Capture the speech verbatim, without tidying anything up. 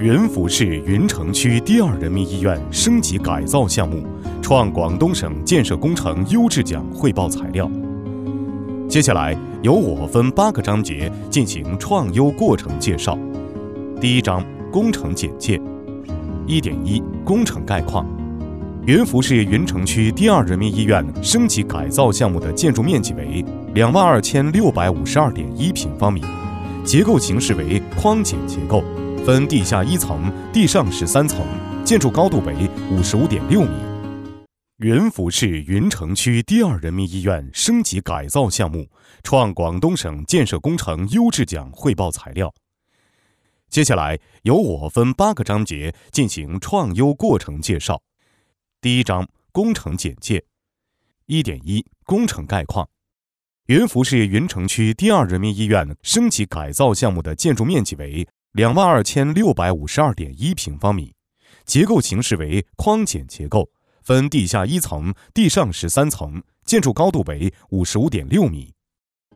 云浮市云城区第二人民医院升级改造项目创广东省建设工程优质奖汇报材料。接下来由我分八个章节进行创优过程介绍。第一章：工程简介。一点一工程概况。云浮市云城区第二人民医院升级改造项目的建筑面积为两万二千六百五十二点一平方米，结构形式为框简结构，分地下一层、地上十三层，建筑高度为五十五点六米。云浮市云城区第二人民医院升级改造项目创广东省建设工程优质奖汇报材料。接下来由我分八个章节进行创优过程介绍。第一章：工程简介。一点一工程概况。云浮市云城区第二人民医院升级改造项目的建筑面积为两万二千六百五十二点一平方米，结构形式为框简结构，分地下一层、地上十三层，建筑高度为五十五点六米。